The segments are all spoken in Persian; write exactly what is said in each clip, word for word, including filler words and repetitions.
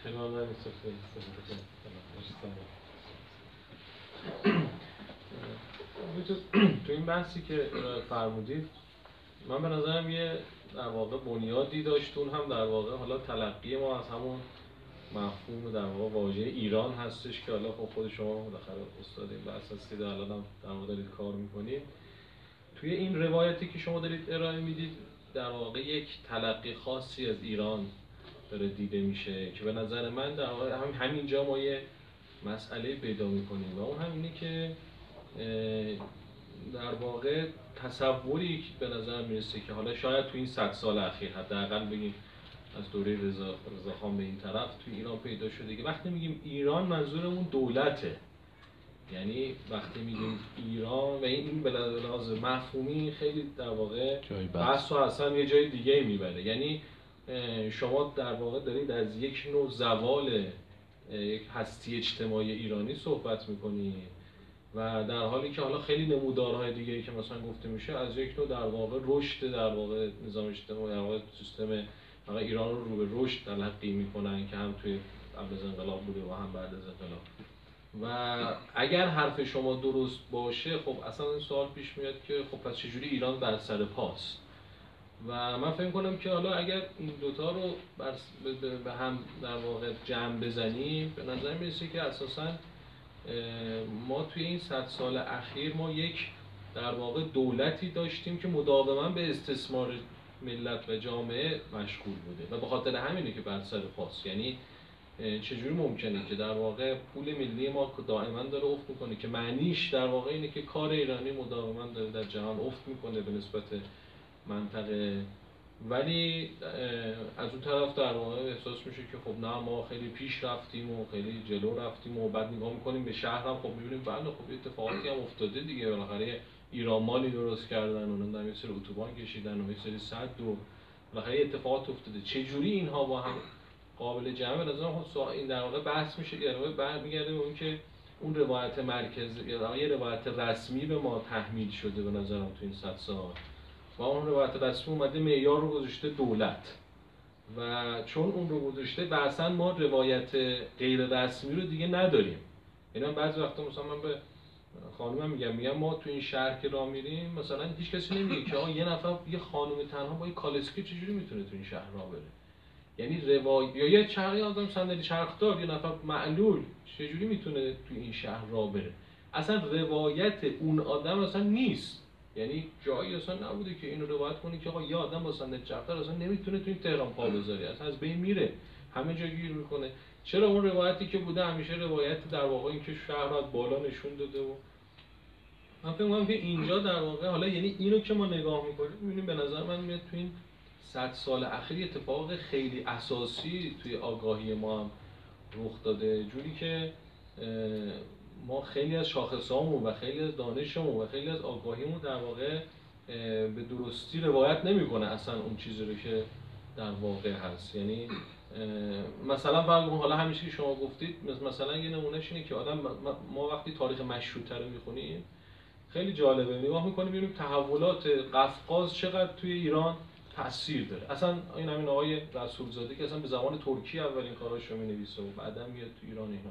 خیلی ممنون تو این بحثی که فرمودید من به نظرم یه در واقع بنیادی داشت، اون هم در واقع حالا تلقی ما از همون مفهوم در واقع واژه ایران هستش که حالا خب خود شما بالاخره استاد این بحث هستید، الان هم در واقع دارید کار میکنید. توی این روایتی که شما دارید ارائه میدید در واقع یک تلقی خاصی از ایران داره دیده میشه که به نظر من در واقع هم همینجا ما یه مسئله پیدا میکنیم و اون هم اینه که در واقع تصوری به نظر میرسه که حالا شاید تو این صد سال اخیر حداقل بگیم از دوره رضا رضاخان به این طرف تو ایران پیدا شده که وقتی میگیم ایران منظورمون دولته. یعنی وقتی میگیم ایران و این این به لحاظ مفهومی خیلی در واقع بحث و اصلا یه جای دیگه میبره. یعنی شما در واقع دارید از یک نوع زوال یک هستی اجتماعی ایرانی صحبت میکنید و در حالی که حالا خیلی نمودارهای دیگه‌ای که مثلا گفته میشه از یک نوع در واقع رشد در واقع نظام اجتماعی در واقع سیستم واقع ایران رو رو به رشد تلقی میکنن که هم توی قبل از انقلاب بوده و هم بعد از انقلاب. و اگر حرف شما درست باشه خب اصلا این سوال پیش میاد که خب پس چجوری ایران بر سر پاست؟ و من فکر کنم که حالا اگر این دوتا رو به هم در واقع جمع بزنیم به نظر میرسه که اساساً ما توی این صد سال اخیر ما یک در واقع دولتی داشتیم که مداوما به استثمار ملت و جامعه مشغول بوده و به خاطر همینه که بر سر پاست. یعنی چجوری ممکنه که در واقع پول ملی ما دائما داره افت میکنه که معنیش در واقع اینه که کار ایرانی مداوما داره در جهان افت میکنه به نسبت منطقه، ولی از اون طرف در واقع احساس میشه که خب نه ما خیلی پیش رفتیم و خیلی جلو رفتیم و بعد نگاه میکنیم به شهر هم خب میبینیم بله خب اتفاقاتی هم افتاده دیگه، بالاخره ایران مالی درست کردن و اونم یه سری اتوبان کشیدن و یه سری سد و بالاخره اتفاقات افتاده. چه جوری اینها با هم قابل جمع؟ به نظرم این در واقع بحث میشه که برمیگرده به اون که اون روایت مرکزی یا یه روایت رسمی به ما تحمیل شده به نظرم تو این صد سال و اون روایت رسمی اومده معیار رو گذاشته دولت و چون اون رو گذاشته و اصلا ما روایت غیر رسمی رو دیگه نداریم. یعنی من بعضی وقتا مثلا من به خانومم میگم میگم ما تو این شهر که راه میریم مثلا هیچ کسی نمیگه که آقا یه نفر یه خانم تنها با یه کالسکه چجوری میتونه تو این شهر راه بره. یعنی روایت یا یه چرخی آدم صندلی چرخدار یه نفر معلول چجوری میتونه تو این شهر راه بره. اصلا روایت اون آدم اصلا نیست. یعنی جایی اصلا نبوده که اینو روایت کنی که آقا یه آدم با صندلی چرخدار اصلا نمیتونه تو این تهران پا بذاره، اصلا از بین میره، همه جا گیر میکنه. چرا اون روایتی که بوده همیشه روایت در واقع این که شهر رو از بالا نشون داده و من فکر می‌کنم که اینجا در واقع حالا یعنی اینو که ما نگاه میکنیم می‌بینیم به نظر من میاد تو این صد سال اخیر اتفاق خیلی اساسی توی آگاهی ما هم رخ داده، جوری که ما خیلی از شاخصامون و خیلی از دانشمون و خیلی از آگاهیمون در واقع به درستی روایت نمیکنه اصلا اون چیزی رو که در واقع هست. یعنی مثلا فرض کن حالا همیشه که شما گفتید مثلا یه نمونهش اینه که آدم ما وقتی تاریخ مشروطه رو میخونیم خیلی جالبه، نگاه میکنیم ببینیم تحولات قفقاز چقدر توی ایران تأثیر داره. اصلا این همین آقای رسولزاده که اصلا به زبان ترکی اولین کاراشو مینویسه و بعدا میاد تو ایران اینا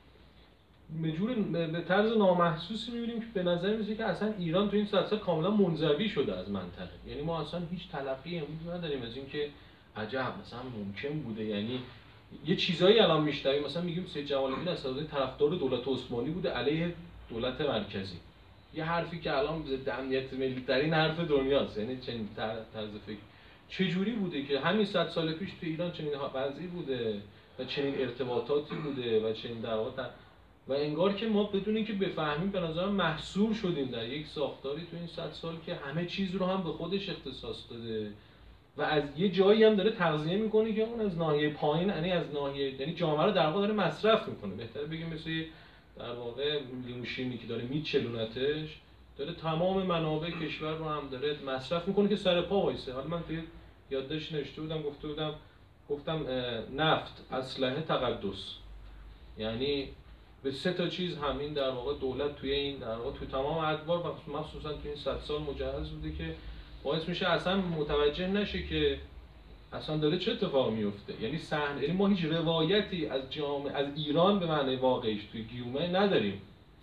به جور به طرز نامحسوسی میبینیم که به نظر میاد که اصلا ایران تو این صد سال کاملا منزوی شده از منطقه. یعنی ما اصلا هیچ تلقی امروز نداریم از اینکه عجب مثلا ممکن بوده، یعنی یه چیزایی الان میشنویم مثلا میگیم سید جمال الدین اسدآبادی طرفدار دولت عثمانی بوده علیه دولت مرکزی، یه حرفی که الان ضد امنیت ملی ترین حرف دنیاست. یعنی چنین طرز فکر چجوری بوده که همین صد سال پیش تو ایران چنین وضعی بوده و چنین ارتباطاتی بوده و چنین در واقع و انگار که ما بدون اینکه بفهمیم به نظر محصور شدیم در یک ساختاری تو این صد سال که همه چیز رو هم به خودش اختصاص داده و از یه جایی هم داره تغذیه میکنه که اون از ناحیه پایین، یعنی از ناحیه یعنی جامعه رو در واقع داره مصرف میکنه. بهتره بگیم مثل در واقع لیموشینی که داره میچلونتش، داره تمام منابع کشور رو هم داره مصرف میکنه که سر پا وایسه. حالا من توی یادداشت نوشته بودم گفته بودم گفتم نفت، اسلحه، تقدس، یعنی به سه تا چیز همین در واقع دولت توی این در واقع توی تمام ادوار و مخصوصا توی این صد سال مجهز بوده که باعث میشه اصلا متوجه نشه که اصلا داره چه اتفاقی میفته. یعنی صحنه، یعنی ما هیچ روایتی از جامعه از ایران به معنی واقعیش توی گیومه نداریم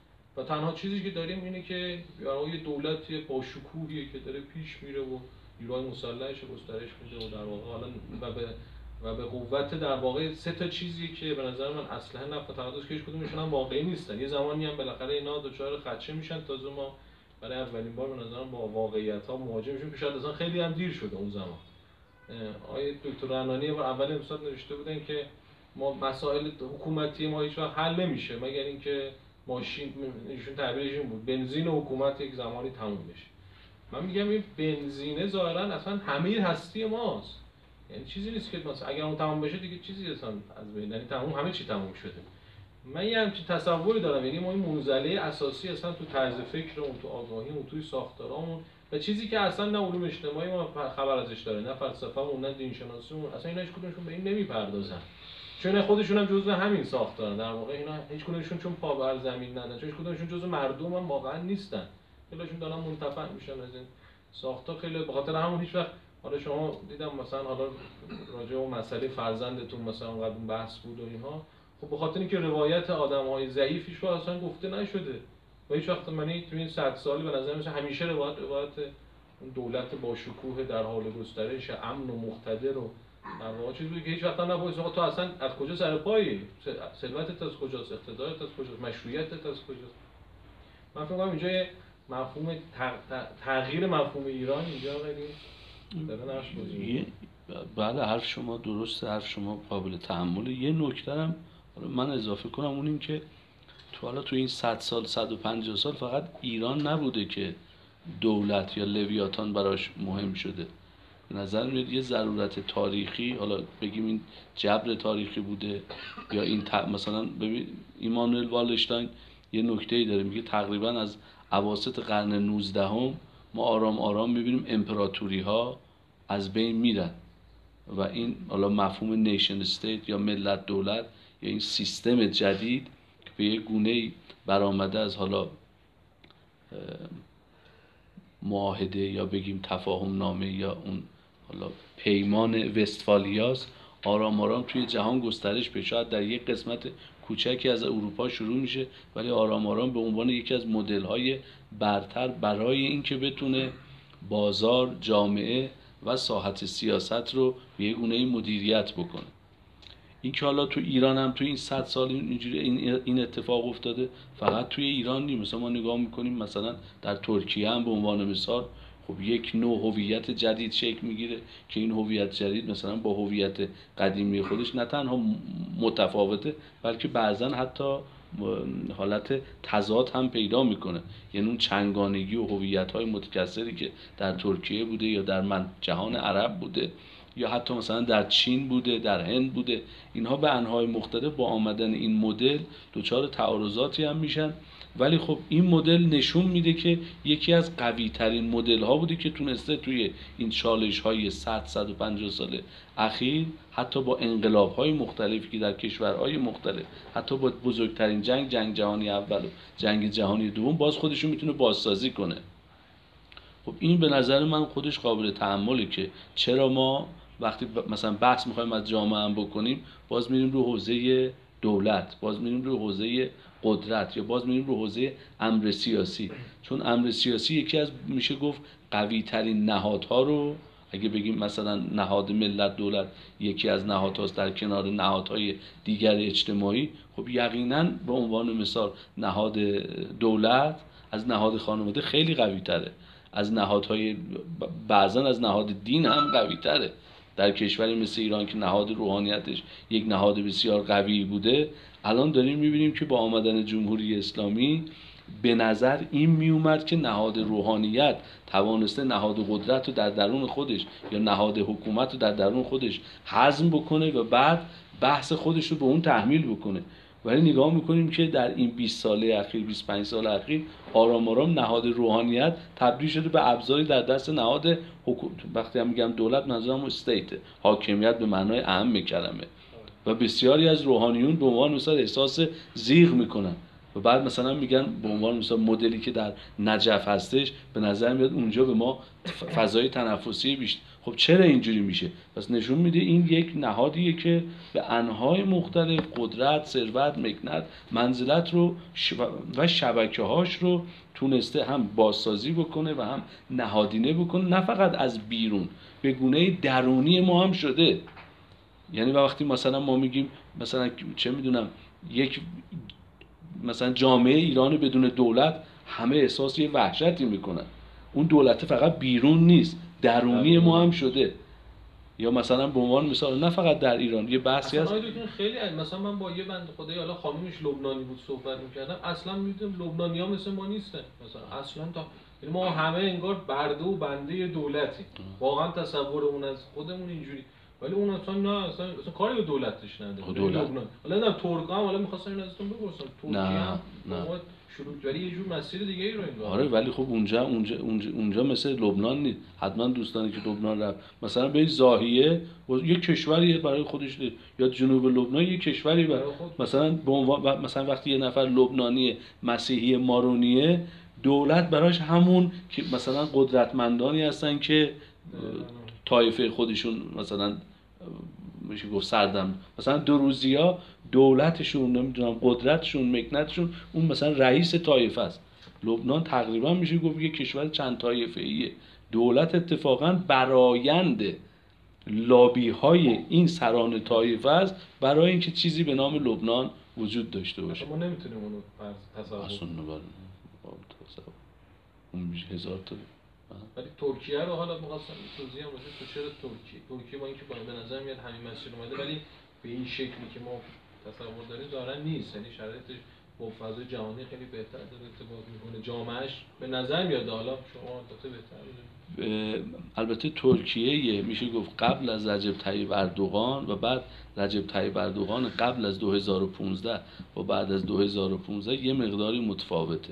و تنها چیزی که داریم اینه که یه دولت با شکوهیه که داره پیش میره و نیروهای مسلحش گسترش میده و در واقع حالا و به و به قوت در واقع سه تا چیزی که به نظر من اصلا نفت تقدس که هیچ کدومشون هم واقعی نیستن. یه زمانی هم بالاخره اینا دچار خدشه میشن، تازه ما برای اولین بار به نظر من با واقعیت‌ها مواجه میشیم که شاید اصلا خیلی هم دیر شده اون زمان. آقای دکتر رعنانی بار اول امسال نوشته بودن که ما مسائل حکومتی ما هیچ وقت حل نمیشه مگر اینکه ماشین، ایشون تعبیرش این بود، بنزین حکومت یک زمانی تموم بشه. من میگم این بنزینه ظاهرا اصلا همه هستی ماست، یعنی چیزی نیست که مثلا اگر اون تموم بشه دیگه چیزی اصلا از بین، یعنی تموم همه چی تموم شده. من یه همچین تصوری دارم، یعنی ما این منزله اساسی اصلا تو طرز فکرمون، تو آگاهیمون، توی ساختارامون و چیزی که اصلا نه علوم اجتماعی ما خبر ازش داره، نه فلسفه‌مون، نه دین شناسیمون، اصلا اینا هیچ کدومشون به این نمیپردازن. چون خودشون هم جزء همین ساختارن در واقع. اینا هیچ کدومشون چون پا بر زمین ندارن، چون هیچ کدومشون جزء مردم هم واقعا نیستن. خیلیشون دارن منتفع میشن از این ساختار. خیلی به خاطر همون هیچ وقت، حالا شما دیدم مثلا حالا راجع به مسئله فرزندتون مثلا اونقدر بحث بود و اینها، خب به خاطر اینکه روایت آدم‌های ضعیف هیچ وقت اصلا گفته نشده و هیچ وقت من تو این صد سال به نظر میاد همیشه روایت روایت اون دولت با شکوه در حال گسترش، امن و مقتدر و در واقع چیزی بود که هیچ وقت نباید تو اصلا از کجا سر پایی، ثروتت از کجاست، اقتدارت از کجاست، مشروعیتت از کجاست. من فکر می‌کنم اینجا مفهوم تغییر مفهوم ایران اینجا خیلی داره نقش بازی می‌کنه. بله حرف شما درسته، حرف شما قابل تحمله. یه نکته هم من اضافه کنم، اون این که تو حالا تو این صد سال صد و پنجاه سال فقط ایران نبوده که دولت یا لویاتان براش مهم شده. به نظر میاد یه ضرورت تاریخی، حالا بگیم این جبر تاریخی بوده یا این ت... مثلا ببین ایمانوئل والشتاین یه نکته‌ای داره، میگه تقریبا از اواسط قرن نوزدهم ما آرام آرام میبینیم امپراتوری ها از بین میرن و این حالا مفهوم نیشن استیت یا ملت دولت یا این سیستم جدید که به یک گونه‌ای برآمده از حالا معاهده یا بگیم تفاهم نامه یا اون حالا پیمان وستفالیاست، آرام آرام توی جهان گسترش پیدا، شاید در یک قسمت کوچکی از اروپا شروع میشه ولی آرام آرام به عنوان یکی از مدل‌های برتر برای اینکه بتونه بازار، جامعه و ساحت سیاست رو به یک گونه‌ای مدیریت بکنه. این که حالا تو ایران هم تو این صد سال اینجوری این این اتفاق افتاده، فقط توی ایران نیست. مثلا ما نگاه میکنیم مثلا در ترکیه هم به عنوان مثال خب یک نوع هویت جدید شکل میگیره که این هویت جدید مثلا با هویت قدیمی خودش نه تنها متفاوته بلکه بعضا حتی حالت تضاد هم پیدا میکنه. یعنی اون چنگانگی و هویت‌های متکثری که در ترکیه بوده یا در من جهان عرب بوده یا حتی مثلا در چین بوده، در هند بوده، اینها به انواع مختلف با آمدن این مدل دچار تعارضاتی هم میشن. ولی خب این مدل نشون میده که یکی از قوی ترین مدل ها بوده که تونسته توی این چالش های صد صد و پنجاه سال اخیر حتی با انقلاب های مختلفی که در کشورهای مختلف، حتی با بزرگترین جنگ جنگ جهانی اول و جنگ جهانی دوم، باز خودشون میتونه بازسازی کنه. خب این به نظر من خودش قابل تأمله که چرا ما وقتی مثلا بحث میخوایم از جامعه هم بکنیم باز میریم رو حوزه دولت، باز میریم رو حوزه قدرت یا باز میریم رو حوزه امر سیاسی، چون امر سیاسی یکی از میشه گفت قوی ترین نهادها رو، اگه بگیم مثلا نهاد ملت دولت یکی از نهادهاست در کنار نهادهای دیگر اجتماعی، خب یقینا به عنوان مثال نهاد دولت از نهاد خانواده خیلی قوی تره، از نهادهای بعضا از نهاد دین هم قوی تره. در کشوری مثل ایران که نهاد روحانیتش یک نهاد بسیار قوی بوده، الان داریم میبینیم که با آمدن جمهوری اسلامی به نظر این میومد که نهاد روحانیت توانسته نهاد قدرت رو در درون خودش یا نهاد حکومت رو در درون خودش هضم بکنه و بعد بحث خودش رو به اون تحمیل بکنه. ولی نگاه میکنیم که در این بیست ساله اخیر، بیست و پنج سال اخیر، آرام آرام نهاد روحانیت تبدیل شده به ابزاری در دست نهاد حکومت. وقتی هم میگم دولت منظورم استیت، حاکمیت به معنای اهم کلمه. و بسیاری از روحانیون به عنوان مثلا احساس ضیق میکنن و بعد مثلا میگن به عنوان مثلا مدلی که در نجف هستش به نظر میاد اونجا به ما فضای تنفسی بیشتر. خب چرا اینجوری میشه؟ پس نشون میده این یک نهادیه که به انواع مختلف قدرت، ثروت، مکنت، منزلت رو و شبکه‌هاش رو تونسته هم بازسازی بکنه و هم نهادینه بکنه، نه فقط از بیرون، به گونه درونی ما هم شده. یعنی وقتی مثلا ما میگیم مثلا چه میدونم یک مثلا جامعه ایران بدون دولت، همه احساس یه وحشتی میکنن. اون دولت فقط بیرون نیست، درونی ما هم شده. یا مثلا به عنوان مثال نه فقط در ایران، یه بحثی هست خیلی مثلا من با یه بنده خدایی حالا خانومش لبنانی بود صحبت میکردم، اصلا میدونم لبنانی‌ها مثل ما نیستن مثلا اصلا، تا یعنی ما همه انگار برده و بنده دولتی، واقعا تصورمون از خودمون اینجوری، ولی اون اصلا نه، اصلا, اصلا کاری به دولتش نداره. دولت لبنان حالا نه ترک هم، حالا می‌خواستم این ازتون بپرسم ترکیه هم نه شروع ولی یه جور مسیر دیگه ای رو این آره، ولی خب اونجا اونجا اونجا, اونجا مثل لبنان نیست. حتما دوستانی که لبنان رفت مثلا به زاهیه یه کشوری برای خودش دید. یا جنوب لبنان یه کشوری برای مثلا به عنوان مثلا وقتی یه نفر لبنانی مسیحی مارونیه، دولت براش همون که مثلا قدرتمندانی هستن که طایفه خودشون مثلا میشه گفت سردم، مثلا دروزیا دولتشون نمیدونم قدرتشون مکنتشون اون مثلا رئیس طایفه است. لبنان تقریبا میشه گفت یک کشور چند طایفه‌ایه. دولت اتفاقا برآیند لابی های این سران طایفه است برای اینکه چیزی به نام لبنان وجود داشته باشه. ما نمیتونیم اونو تصور کنیم. اون میشه هزار تا. ولی ترکیه رو حالا می‌خواستم توضیح هم بده تو چرا ترکیه ترکیه با اینکه به نظر میاد همین مسیر اومده ولی به این شکلی که ما تصور داریم ظاهرا نیست، یعنی شرایطش با فضای جهانی خیلی بهتر داره ارتباط میکنه، جامعهش به نظر میاد. حالا شما البته بهتر بدونید. البته ترکیه میشه گفت قبل از رجب طیب اردوغان و بعد رجب طیب اردوغان قبل از دو هزار و پانزده و بعد از دو هزار و پانزده یه مقداری متفاوته.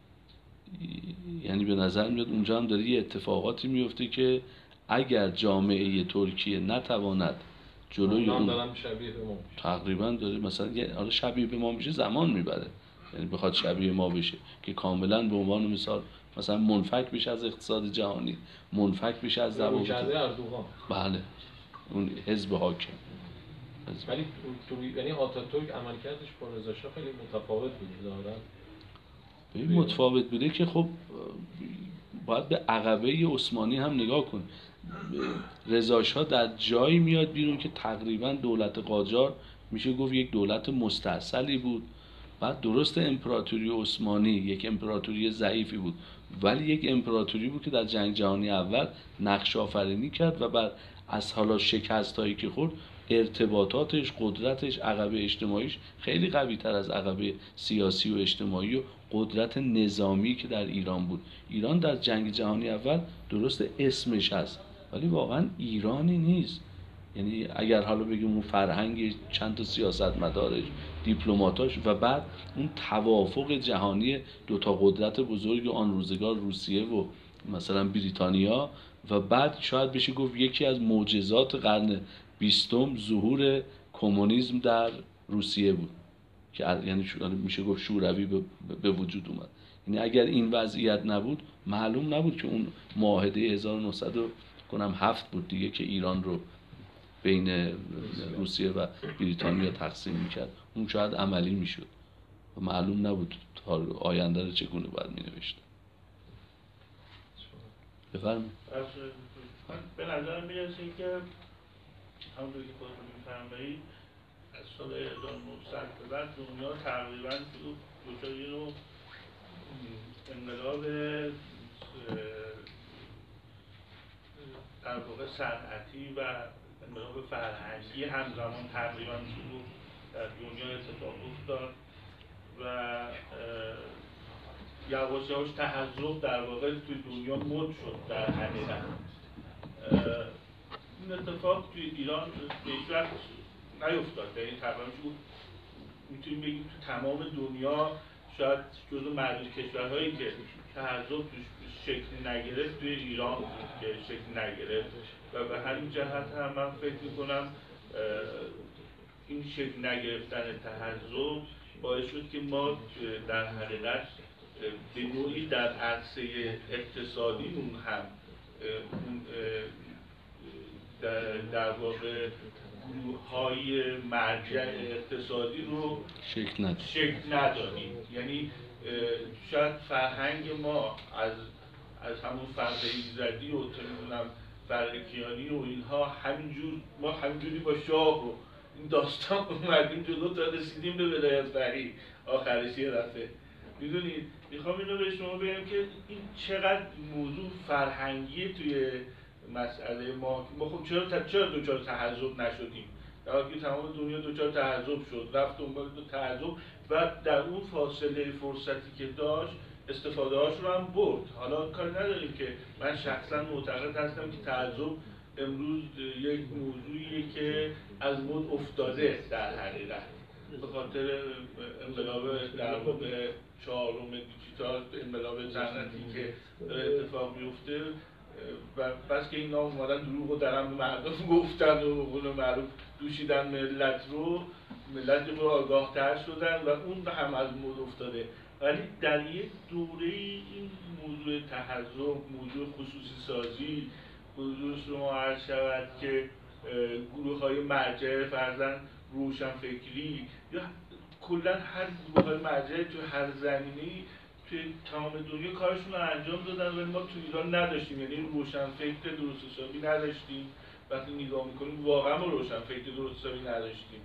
یعنی به نظر میاد اونجا هم داره یه اتفاقاتی میفته که اگر جامعه ترکیه نتواند جلوی اون شبیه به ما تقریبا داره مثلا حالا شبیه به ما میشه زمان میبره، یعنی بخواد شبیه ما بشه که کاملا به عنوان مثال مثلا منفک بشه از اقتصاد جهانی، منفک بشه از ضوابط اردوغان. بله اون حزب حاکم. ولی تو یعنی آتاتورک عملکردش با رضا شاه خیلی متفاوت بود ظاهرا. ببین متفاوت بوده که خب باید به عقبه عثمانی هم نگاه کن. رضا شاه در جایی میاد بیرون که تقریبا دولت قاجار میشه گفت یک دولت مستاصلی بود. بعد درست امپراتوری عثمانی یک امپراتوری ضعیفی بود ولی یک امپراتوری بود که در جنگ جهانی اول نقش آفرینی کرد و بعد از حالا شکستایی که خورد ارتباطاتش، قدرتش، عقبه اجتماعیش خیلی قوی تر از عقبه سیاسی و اجتماعی و قدرت نظامی که در ایران بود. ایران در جنگ جهانی اول درست اسمش هست ولی واقعا ایرانی نیست. یعنی اگر حالا بگیم اون فرهنگ چند تا سیاستمدارش، دیپلماتاش و بعد اون توافق جهانی دوتا قدرت بزرگ آن روزگار روسیه و مثلا بریتانیا و بعد شاید بشه گفت یکی از معجزات قرن بیستم ظهور کمونیسم در روسیه بود که یعنی میشه گفت شوروی به وجود اومد. یعنی اگر این وضعیت نبود معلوم نبود که اون معاهده هزار و نهصد و هفت بود دیگه که ایران رو بین روسیه و بریتانیا تقسیم میکرد، اون شاید عملی میشد و معلوم نبود تا آینده رو چگونه باید مینوشت. بفرمایید. به نظر میرسه که همونطور که خودتون میفرمایید از سال هزار و نهصد به بعد دنیا تقریبا دوچاری رو انقلاب در واقع صنعتی و انقلاب فرهنگی همزمان تقریبا شروع در دنیا اتفاق افتاد و یواش یواش تحزب در واقع توی دنیا مد شد. در حقیقت این اتفاق توی ایران به هیچ وقت نیفتاد، یعنی تقریبا میتونیم بگیم تو تمام دنیا شاید جزو معدود کشورهایی که تحزب توش شکل نگرفت توی ایران که شکل نگرفت و به همین جهت هم من فکر میکنم این شکل نگرفتن تحزب باعث شد که ما در حقیقت به نوعی در عرصه اقتصادیمون هم در, در واقع گروه‌های مرجع اقتصادی رو شکل نداد. شکل ندادیم. یعنی شاید فرهنگ ما از از همون فرق ایزدی و نمیدونم فرقیانی و اینها همینجور ما همینجوری با شاه و این داستان اومدیم جلو تا رسیدیم به ولایت فقیه آخرش یه دفعه. میدونید میخوام اینو به شما بگم که این چقدر موضوع فرهنگی توی مسئله ما. ما خب چرا چرا دوچار تحزب نشدیم؟ در حالی که تمام دنیا دوچار تحزب شد، رفت دنبال تحزب و در اون فاصله فرصتی که داشت استفاده هاش رو هم برد. حالا کاری نداریم که من شخصا معتقد هستم که تعذب امروز یک موضوعیه که از مد افتاده در حقیقت به خاطر انقلاب در واقع چهارم دیجیتال، انقلاب صنعتی که اتفاق میفته و بس که اینا اومدن دروغ و درم مردم گفتن و قول معروف دوشیدن ملت رو، ملت رو آگاه تر شدن و اون هم از مد افتاده. ولی در یک دوره این موضوع تحزب، موضوع خصوصی سازی، موضوع شما عرض شود که گروه های مرجع فرضاً روشنفکری یا کلا هر گروه های مرجع تو هر زمینه‌ای توی تمام دنیا کارشون رو انجام دادن ولی ما تو ایران نداشتیم. یعنی روشنفکر درست حسابی نداشتیم. وقتی نگاه میکنیم واقعا ما روشنفکر درست حسابی نداشتیم.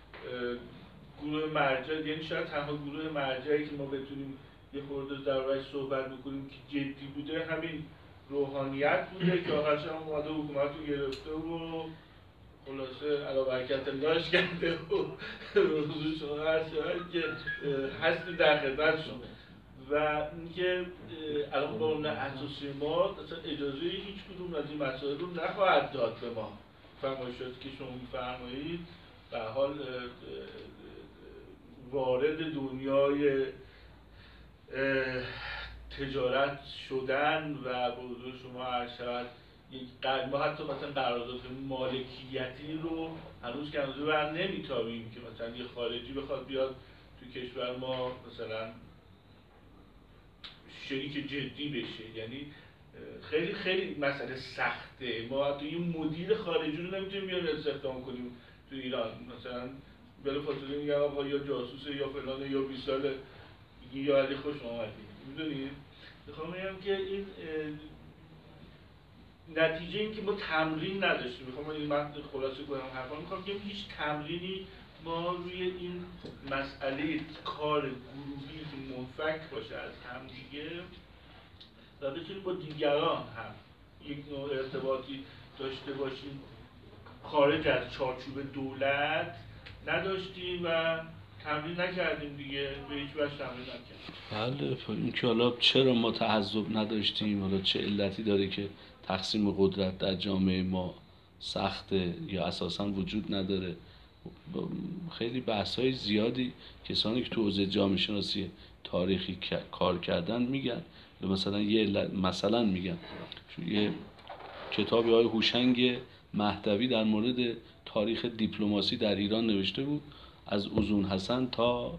گروه مرجع یعنی شاید تنها گروه مرجعی که ما بتونیم یه خورده دربارش صحبت بکنیم که جدی بوده همین روحانیت بوده که آخرش هم اومده حکومت رو گرفته و خلاصه علی برکت اللهش کرده و روزو شما هر شاید که هستی در خدمتشون و اینکه الان قانون اساسی ما اصلا اجازه هیچ کدوم از این مسائل رو نخواهد داد به ما. فرمایشاتی که شما میفرمایید در حال وارد دنیای تجارت شدن و به حضور شما عرض شود ما حتی مثلا قرارداد مالکیتی رو هنوز که هنوز بر نمیتابیم که مثلا یه خارجی بخواد بیاد تو کشور ما مثلا شریک جدی بشه. یعنی خیلی خیلی مسئله سخته. ما حتی یه مدیر خارجی رو نمیتونیم بیاریم استخدام کنیم تو ایران. مثلا بلافاصله میگم آقا یا جاسوسه یا فلانه یا بیست ساله یا علی خوش آمدید. میدونید میخوام بگم که این نتیجه این که ما تمرین نداشتیم. میخوام این من خلاصه کنم حرفا میخوام که هیچ تمرینی ما روی این مسئله کار گروهی که منفک باشه از هم دیگه و بتونیم با دیگران هم یک نوع ارتباطی داشته باشیم خارج از چارچوب دولت نداشتیم و تمرین نکردیم دیگه. به هیچ وجه تمرین نکردیم. بله این که حالا چرا ما تحزب نداشتیم، حالا چه علتی داره که تقسیم قدرت در جامعه ما سخته یا اساساً وجود نداره. خیلی بحث‌های زیادی کسانی که تو حوزه جامعه شناسی تاریخی کار کردن میگن. مثلا یه مثلا میگن یه کتابی های هوشنگ مهدوی در مورد تاریخ دیپلماسی در ایران نوشته بود از اوزون حسن تا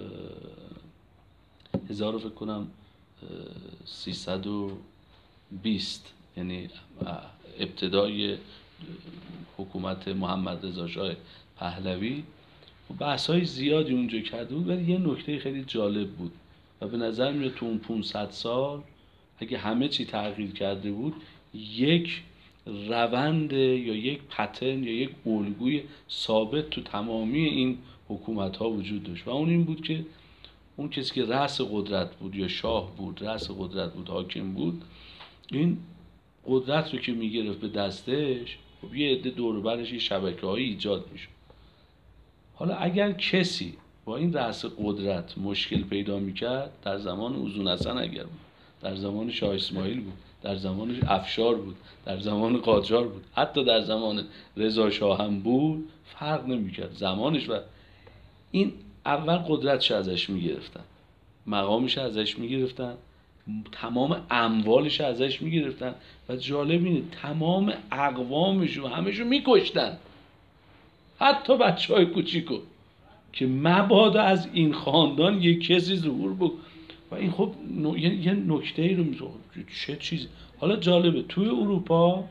هزار فکر کنم سیصد و بیست، یعنی ابتدای حکومت محمد رضا شاه پهلوی. بحث‌های زیادی اونجا کرده بود ولی یه نکته خیلی جالب بود و به نظر میاد تو اون پانصد سال اگه همه چی تغییر کرده بود یک روند یا یک پترن یا یک الگوی ثابت تو تمامی این حکومت‌ها وجود داشت و اون این بود که اون کسی که رأس قدرت بود یا شاه بود، رأس قدرت بود، حاکم بود، این قدرت رو که میگرفت به دستش خب یه عده دور و برش یه شبکه‌هایی ایجاد میشد. حالا اگر کسی با این رأس قدرت مشکل پیدا میکرد در زمان اوزون حسن اگر بود، در زمان شاه اسماعیل بود، در زمان افشار بود، در زمان قاجار بود، حتی در زمان رضا شاه هم بود، فرق نمیکرد زمانش و این اول قدرتش ازش میگرفتن، مقامش ازش میگرفتن، تمام اموالش ازش میگرفتن و جالب اینه تمام اقوامش و همشو میکشتن، حتی بچه های کوچیکو که مبادا از این خاندان یک کسی ظهور بود و این خب یه نکته ای رو میگه چه چیزی. حالا جالبه توی اروپا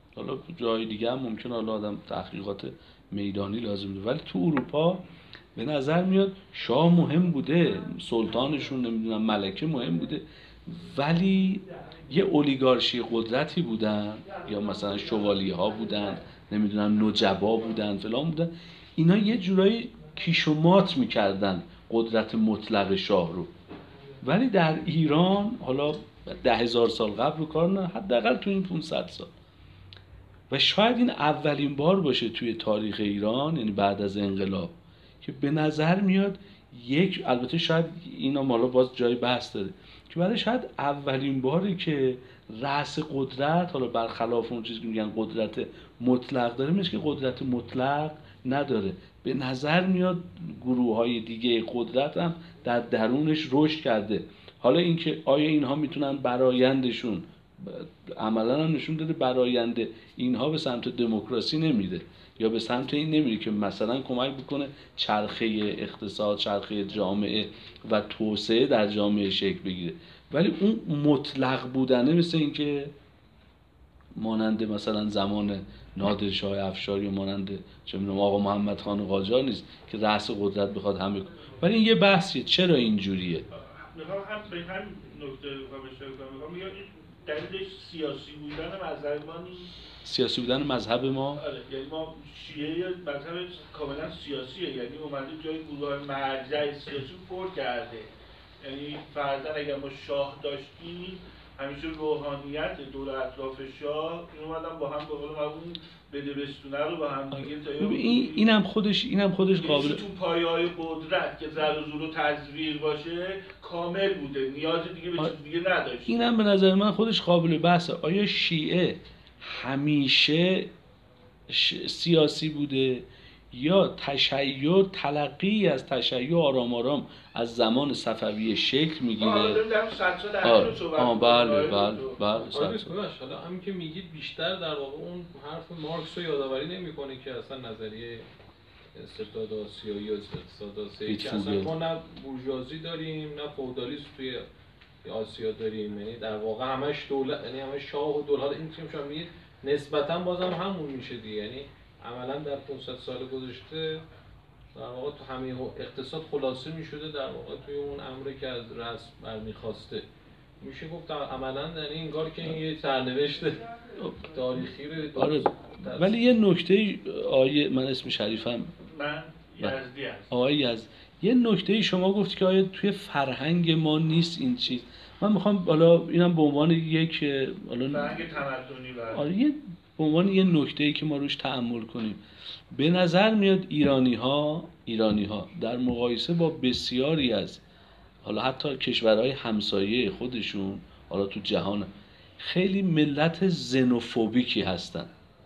حالا جای دیگه هم ممکن حالا آدم تحقیقات میدانی لازم داره، ولی تو اروپا به نظر میاد شاه مهم بوده، سلطانشون نمیدونم ملکه مهم بوده، ولی یه اولیگارشی قدرتی بودن یا مثلا شوالیه ها بودن، نمیدونم نجبا بودن فلان بودن، اینا یه جورایی کیش و مات میکردن قدرت مطلق شاه رو. ولی در ایران حالا ده هزار سال قبل رو کار نه، حداقل تو این پانصد سال، و شاید این اولین بار باشه توی تاریخ ایران، یعنی بعد از انقلاب، که به نظر میاد یک، البته شاید اینا مالا باز جای بحث داره، که برای شاید اولین باری که رأس قدرت، حالا برخلاف اون چیزی که میگن قدرت مطلق داره، میشه که قدرت مطلق نداره. به نظر میاد گروه های دیگه قدرت هم در درونش رشد کرده. حالا اینکه آیا اینها میتونن برایندشون عملا هم نشون داده براینده اینها به سمت دموکراسی نمیره یا به سمت این نمیره که مثلا کمک بکنه چرخه اقتصاد، چرخه جامعه و توسعه در جامعه شکل بگیره، ولی اون مطلق بودنه مثل این که مانند مثلا زمان نادر شاه افشار یا مانند چه میدونم آقا محمد خان قاجار نیست که رأس قدرت بخواد همه کنه. ولی این یه بحثیه چرا اینجوریه. میخوام هم به هم نکته رو اشاره کنم. میخوام میگم دلیلش سیاسی بودن مذهب ما نیست. سیاسی بودن مذهب ما؟ آره، یعنی ما شیعه مذهب کاملا سیاسیه، یعنی اومده جای گروه مرجع سیاسی پر کرده. یعنی فرضاً اگر ما شاه داشتیم، همیشه روحانیت دور اطراف شاه این اومدن با هم به قول معروف بده بستونه رو با هم دیگه تا این اینم خودش اینم خودش قابل تو پایه‌های قدرت که زر و زور و تزویر باشه کامل بوده، نیاز دیگه به چیز دیگه نداشت. اینم به نظر من خودش قابل بحثه. آیا شیعه همیشه سیاسی بوده یا تشیع تلقی از تشیع آرام آرام از زمان صفویه شکل میگیره؟ آره در صد سال اخیر صحبت آه بله بله بله صد سال. حالا همین که میگید بیشتر در واقع اون حرف مارکس رو یادآوری نمیکنه که اصلا نظریه استبداد آسیایی یا اقتصاد آسیایی که اصلا ما نه بورژوازی داریم نه فئودالیسم توی آسیا داریم، یعنی در واقع همش دولت، یعنی همش شاه و دولت. این که شما میگید نسبتاً بازم همون میشه دیگه، یعنی عملاً در پانصد سال گذشته در واقع تو همه اقتصاد خلاصه میشده در واقع توی اون امری که از رأس برمیخواسته. میشه گفت عملاً یعنی انگار که این یه سرنوشت تاریخی رو آره. ولی یه نکته آیه من اسم شریفم من یزدی هستم. آقای یزد، یه نکته شما گفت که آیا توی فرهنگ ما نیست این چیز. من میخوام حالا اینم به عنوان یک حالا فرهنگ تمدنی برای آره یه به عنوان یه نکته‌ای که ما روش تأمل کنیم. به نظر میاد ایرانی‌ها ایرانی‌ها در مقایسه با بسیاری از حالا حتی کشورهای همسایه خودشون حالا تو جهان خیلی ملت زنوفوبیکی هستن.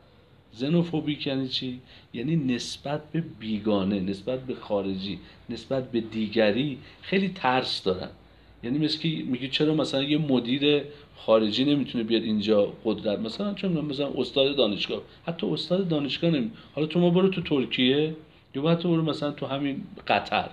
زنوفوبیک یعنی چی؟ یعنی نسبت به بیگانه، نسبت به خارجی، نسبت به دیگری خیلی ترس دارن. یعنی مثل که میگه چرا مثلا یه مدیر خارجی نمیتونه بیاد اینجا قدرت، مثلا چون مثلا استاد دانشگاه، حتی استاد دانشگاه نمی، حالا تو ما برو تو ترکیه یا بعد تو برو مثلا تو همین قطر،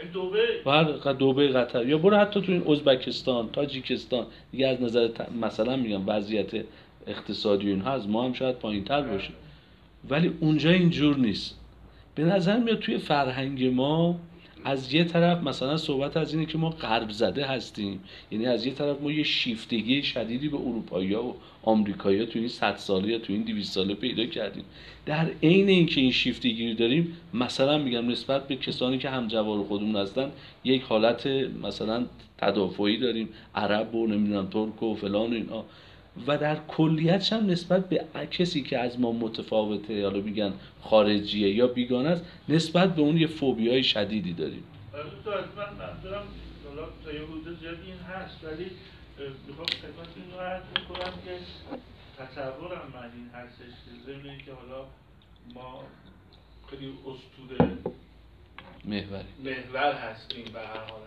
دبی، دبی قطر، یا برو حتی تو این ازبکستان، تاجیکستان، دیگه از نظر ت... مثلا میگم وضعیت اقتصادی اینها از ما هم شاید پایین‌تر باشه، ولی اونجا اینجور نیست. به نظر میاد توی فرهنگ ما از یه طرف مثلا صحبت از اینه که ما غرب زده هستیم، یعنی از یه طرف ما یه شیفتگی شدیدی به اروپایی‌ها و آمریکایی‌ها تو این صد ساله یا تو این دویست ساله پیدا کردیم. در عین اینکه این شیفتگی رو داریم، مثلا میگم نسبت به کسانی که همجوار خودمون هستن یک حالت مثلا تدافعی داریم، عرب و نمیدونم ترک و فلان و اینا، و در کلیتش هم نسبت به کسی که از ما متفاوته، حالا میگن خارجیه یا بیگانه است، نسبت به اون یه فوبیای شدیدی داریم. تو از من منظورم حالا تا یه حدود زیاد این هست، ولی میخوام خدمت این رو عرض میکنم که تصورم من این هستش که ضمن اینکه حالا ما خیلی اسطوره محور محور هستیم به هر حال،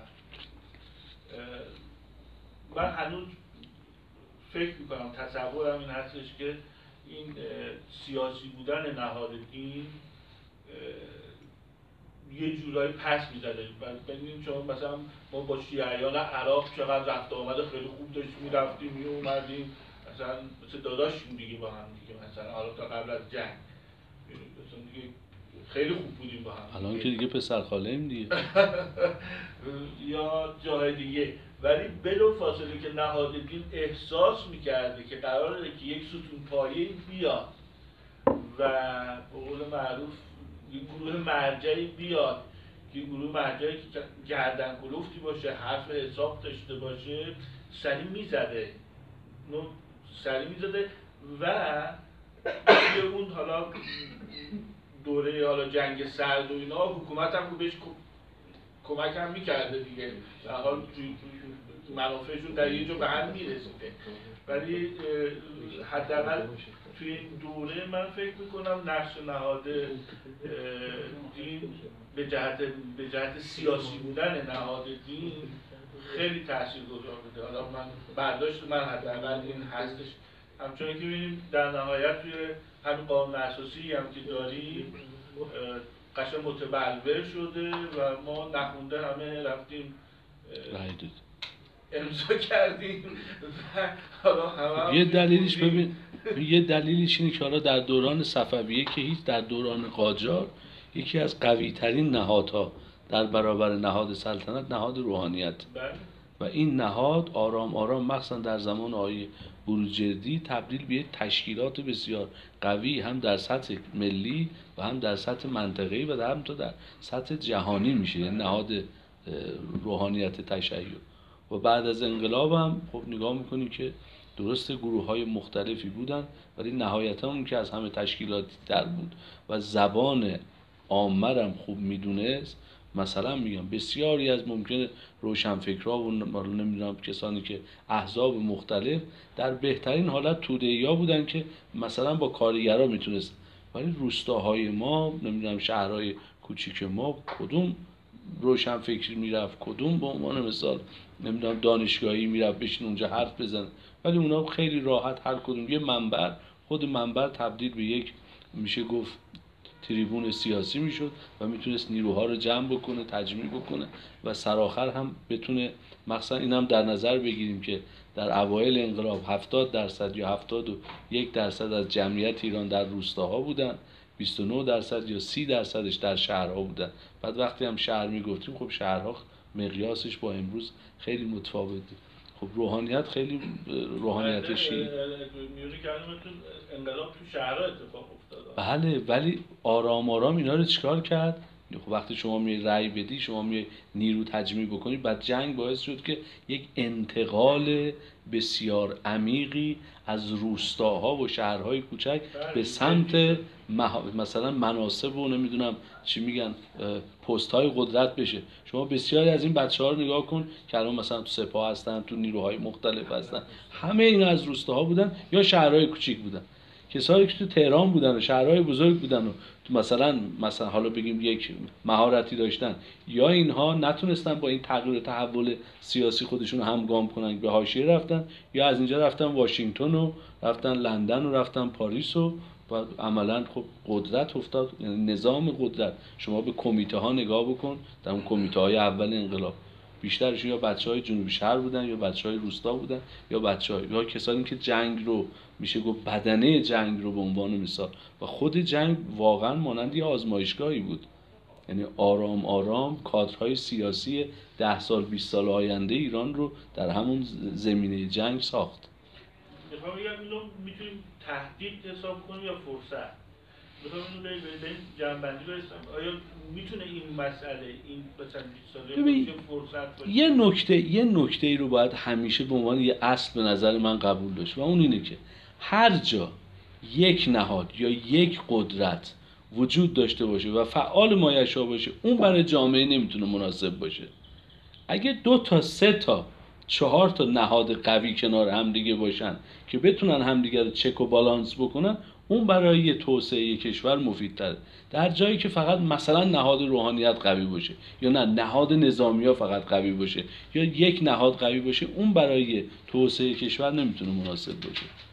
من هنوز فکر میکنم تصورم این هستش که این سیاسی بودن نهاد دین یه جورایی پس میزده. ببینیم چون مثلا ما با شیعیان عراق چقدر رفت آمد خیلی خوب داشتیم، میرفتیم میومدیم، مثلا مثل داداشیم دیگه با هم دیگه، مثلا حالا تا قبل از جنگ مثلا دیگه خیلی خوب بودیم با هم. الان که دیگه پسر خاله ایم دیگه. یا جای دیگه. ولی بلو فاصله که نهاد دین احساس میکرده که قراره که یک ستون پایه بیاد و به قول معروف یک گروه مرجعی بیاد، یک گروه مرجعی که گردن کلفتی باشه، حرف حساب داشته باشه، سری میزده نو سری میزده و توی اون حالا دوره حالا جنگ سرد و اینا حکومت هم بهش کمک هم میکرده دیگه، در حال منافعشون در یه جا به هم میرسیده. ولی حداقل توی این دوره من فکر میکنم نقش نهاد دین به جهت به جهت سیاسی بودن نهاد دین خیلی تاثیرگذار بوده. حالا من برداشت من حداقل این هستش، همچنین که ببینیم در نهایت توی همین قانون اساسی هم که داریم قشنگ متبلور شده و ما نخونده همه رفتیم امضا کردیم و حالا همه یه دلیلش ببین یه دلیلش اینه که حالا در دوران صفویه که هیچ، در دوران قاجار یکی از قوی ترین نهادها در برابر نهاد سلطنت نهاد روحانیت و این نهاد آرام آرام مخصوصا در زمان آقای بروجردی تبدیل به تشکیلات بسیار قوی هم در سطح ملی و هم در سطح منطقه‌ای و هم تا در سطح جهانی میشه، یعنی نهاد روحانیت تشیع. و بعد از انقلاب هم خب نگاه میکنیم که درست گروه های مختلفی بودن ولی نهایتا اون که از همه تشکیلاتی در بود و زبان عامه هم خوب میدونست. مثلا میگم بسیاری از ممکنه روشنفکرها و نمیدونم کسانی که احزاب مختلف در بهترین حالت توده‌ای‌ها بودن که مثلا با کارگرها میتونست، ولی روستاهای ما نمیدونم شهرهای کوچیک ما کدوم روشنفکری میرفت، کدوم به عنوان مثال نمیدونم دانشگاهی میرفت بشین اونجا حرف بزن، ولی اونا خیلی راحت هر کدوم یه منبر، خود منبر تبدیل به یک میشه گفت تریبون سیاسی میشد و میتونست نیروها رو جمع بکنه، تجمیع بکنه و سرآخر هم بتونه. مثلا این هم در نظر بگیریم که در اوایل انقلاب هفتاد درصد یا هفتاد و یک درصد از جمعیت ایران در روستاها بودن، بیست و نه درصد یا سی درصدش در شهرها بودن. بعد وقتی هم شهر میگفتیم خب شهرها مقیاسش با امروز خیلی متفاوته. خب روحانیت خیلی روحانیت شیعی انقلاب تو شهرها اتفاق افتاد. بله، ولی آرام آرام اینا رو چیکار کرد؟ خب وقتی شما می رأی بدی، شما می نیرو تجمیع بکنی، بعد جنگ باعث شد که یک انتقال بسیار عمیقی از روستاها و شهرهای کوچک به سمت مثلا مناصب و نمیدونم چی میگن پست‌های قدرت بشه. شما بسیاری از این بچه‌ها رو نگاه کن که الان مثلا تو سپاه هستن، تو نیروهای مختلف هستن، همه اینا از روستاها بودن یا شهرهای کوچیک بودن. کسایی که تو تهران بودن و شهرهای بزرگ بودن و تو مثلا مثلا حالا بگیم یک مهارتی داشتن، یا اینها نتونستن با این تغییر تحول سیاسی خودشون همگام کنن، به حاشیه رفتن، یا از اینجا رفتن واشنگتن و رفتن لندن و رفتن پاریس و بعد عملا خب قدرت افتاد، یعنی نظام قدرت. شما به کمیته ها نگاه بکن، در اون کمیته های اول انقلاب بیشترش یا بچهای جنوبی شهر بودن یا بچهای روستا بودن یا بچهای یا کسانی که جنگ رو میشه گفت بدنه جنگ رو به عنوان مثال، و خود جنگ واقعا مانند یه آزمایشگاهی بود. یعنی آرام آرام کادرهای سیاسی ده سال بیست سال آینده ایران رو در همون زمینه جنگ ساخت. میخوام بگم اینو میتونیم تهدید حساب کنیم یا فرصت؟ میخوام اینو به این جنبندی برسم، آیا میتونه این مسئله این مثلا بیست ساله باشه فرصت باشه؟ یه نکته یه نکته ای رو باید همیشه به عنوان یه اصل به نظر من قبول داشت و اون اینه که هر جا یک نهاد یا یک قدرت وجود داشته باشه و فعال مایشا باشه، اون برای جامعه نمیتونه مناسب باشه. اگه دو تا سه تا چهار تا نهاد قوی کنار هم دیگه باشن که بتونن همدیگه رو چک و بالانس بکنن، اون برای توسعه کشور مفیدتره. در جایی که فقط مثلا نهاد روحانیت قوی باشه یا نه نهاد نظامی‌ها فقط قوی باشه یا یک نهاد قوی باشه، اون برای توسعه کشور نمیتونه مناسب باشه.